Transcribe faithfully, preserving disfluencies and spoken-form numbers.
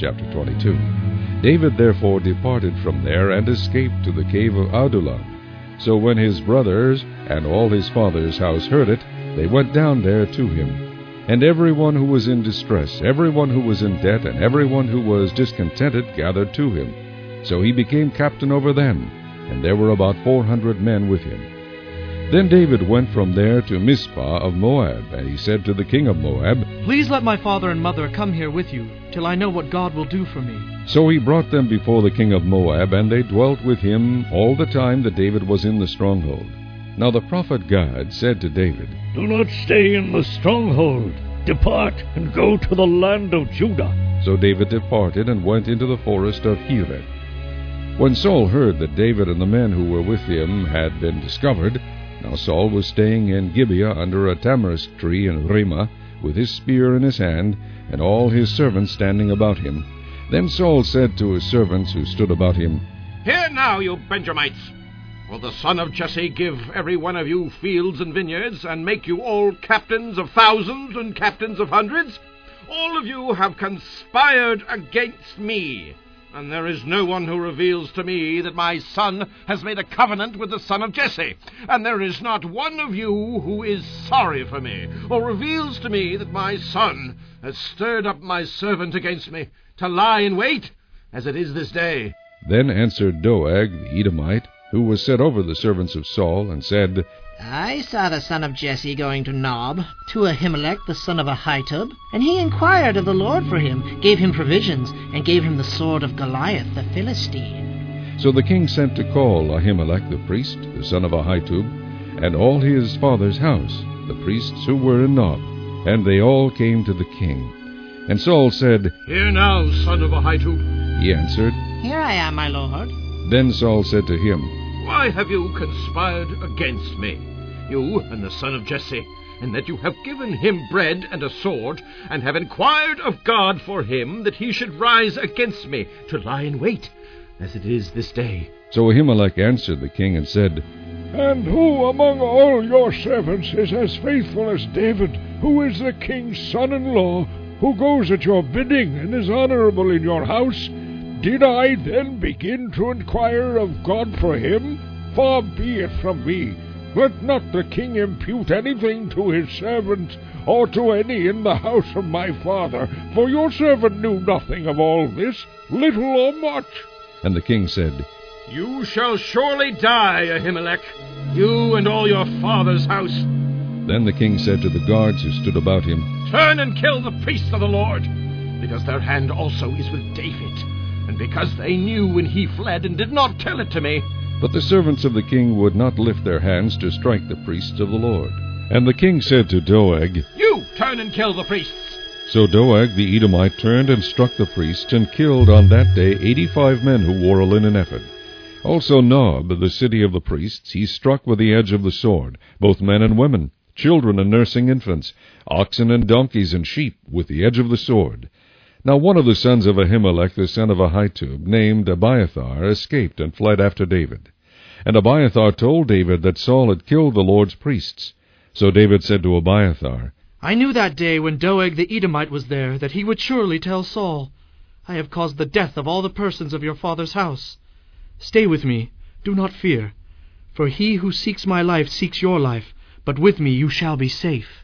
chapter twenty-two. David therefore departed from there, and escaped to the cave of Adullam. So when his brothers and all his father's house heard it, they went down there to him. And everyone who was in distress, everyone who was in debt, and everyone who was discontented gathered to him. So he became captain over them, and there were about four hundred men with him. Then David went from there to Mizpah of Moab, and he said to the king of Moab, Please let my father and mother come here with you, till I know what God will do for me. So he brought them before the king of Moab, and they dwelt with him all the time that David was in the stronghold. Now the prophet Gad said to David, Do not stay in the stronghold. Depart and go to the land of Judah. So David departed and went into the forest of Hereth. When Saul heard that David and the men who were with him had been discovered, now Saul was staying in Gibeah under a tamarisk tree in Ramah, with his spear in his hand, and all his servants standing about him. Then Saul said to his servants who stood about him, Hear now, you Benjamites! Will the son of Jesse give every one of you fields and vineyards, and make you all captains of thousands and captains of hundreds? All of you have conspired against me, and there is no one who reveals to me that my son has made a covenant with the son of Jesse, and there is not one of you who is sorry for me, or reveals to me that my son has stirred up my servant against me, to lie in wait, as it is this day. Then answered Doeg the Edomite, who was set over the servants of Saul, and said, I saw the son of Jesse going to Nob, to Ahimelech the son of Ahitub, and he inquired of the Lord for him, gave him provisions, and gave him the sword of Goliath the Philistine. So the king sent to call Ahimelech the priest, the son of Ahitub, and all his father's house, the priests who were in Nob, and they all came to the king. And Saul said, Hear now, son of Ahitub. He answered, Here I am, my lord. Then Saul said to him, Why have you conspired against me, you and the son of Jesse, in that you have given him bread and a sword, and have inquired of God for him, that he should rise against me, to lie in wait, as it is this day? So Ahimelech answered the king and said, And who among all your servants is as faithful as David, who is the king's son-in-law, who goes at your bidding and is honorable in your house? Did I then begin to inquire of God for him? Far be it from me. Let not the king impute anything to his servant, or to any in the house of my father, for your servant knew nothing of all this, little or much. And the king said, You shall surely die, Ahimelech, you and all your father's house. Then the king said to the guards who stood about him, Turn and kill the priests of the Lord, because their hand also is with David, and because they knew when he fled and did not tell it to me. But the servants of the king would not lift their hands to strike the priests of the Lord. And the king said to Doeg, You turn and kill the priests. So Doeg the Edomite turned and struck the priests, and killed on that day eighty-five men who wore a linen ephod. Also Nob, the city of the priests, he struck with the edge of the sword, both men and women, children and nursing infants, oxen and donkeys and sheep, with the edge of the sword. Now one of the sons of Ahimelech the son of Ahitub, named Abiathar, escaped and fled after David. And Abiathar told David that Saul had killed the Lord's priests. So David said to Abiathar, I knew that day when Doeg the Edomite was there, that he would surely tell Saul, I have caused the death of all the persons of your father's house. Stay with me, do not fear, for he who seeks my life seeks your life, but with me you shall be safe.